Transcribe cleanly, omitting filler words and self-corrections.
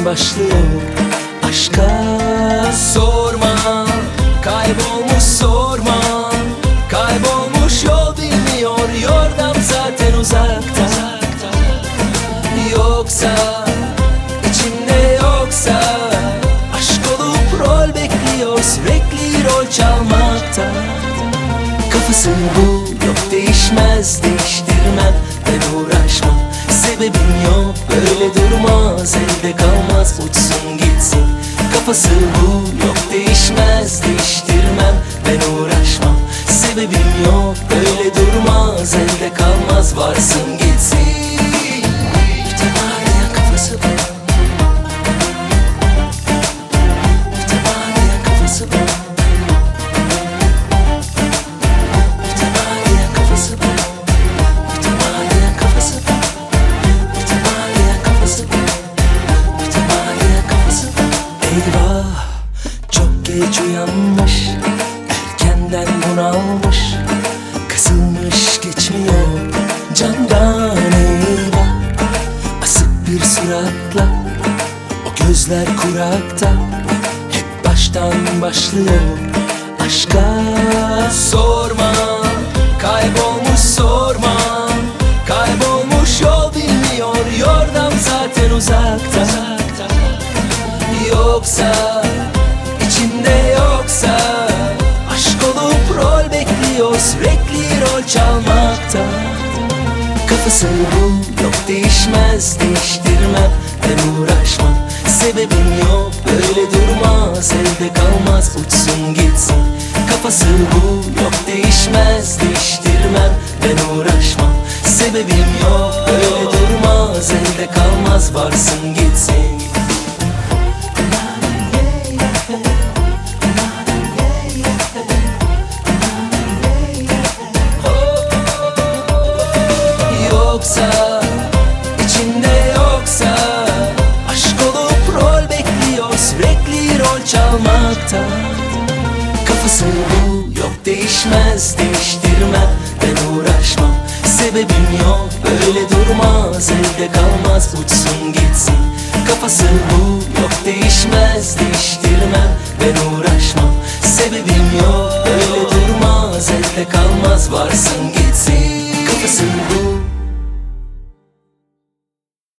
başlıyor aşka. Sorma, kaybolmuş sorma, kaybolmuş yol bilmiyor, yordam zaten uzakta. Yoksa içinde yoksa aşk olup rol bekliyor, sürekli rol çalmakta. Kafası bu, yok değişmez, değiştirmem, ben uğraşmam. Sebebim yok, böyle durmaz, elde kalmaz, uçsun gitsin. Kafası bu, yok değişmez, değiştirmem, ben uğraşmam. Sebebim yok, böyle durmaz, elde kalmaz, varsın gitsin. Mütemadiyen kafası bu, mütemadiyen kafası bu, mütemadiyen kafası bu, mütemadiyen kafası bu, mütemadiyen kafası bu, mütemadiyen kafası bu. Eyvah, çok geç uyanmış, erkenden bunalmış, kısılmış geçmiyor candan. Eyvah, asık bir suratla, o gözler kurakta, hep baştan başlıyor aşka. Sorma, kaybolmuş sorma, kaybolmuş yol bilmiyor, yordam zaten uzakta. Yoksa içinde yoksa aşk olup rol bekliyor, sürekli rol çalmakta. Kafası bu, yok değişmez, değiştirmem, ben uğraşmam. Sebebim yok, böyle durmaz, elde kalmaz, uçsun gitsin. Kafası bu, yok değişmez, değiştirmem, ben uğraşmam. Sebebim yok, böyle durmaz, elde kalmaz, varsın gitsin. Yoksa içinde yoksa aşk olup rol bekliyor, sürekli rol çalmakta. Kafası bu, yok değişmez, değiştirmem, ben uğraşmam. Sebebim yok, böyle durmaz, elde kalmaz, uçsun gitsin. Kafası bu, yok değişmez, değiştirmem, ben uğraşmam. Sebebim yok, böyle durmaz, elde kalmaz, varsın gitsin. Kafası bu,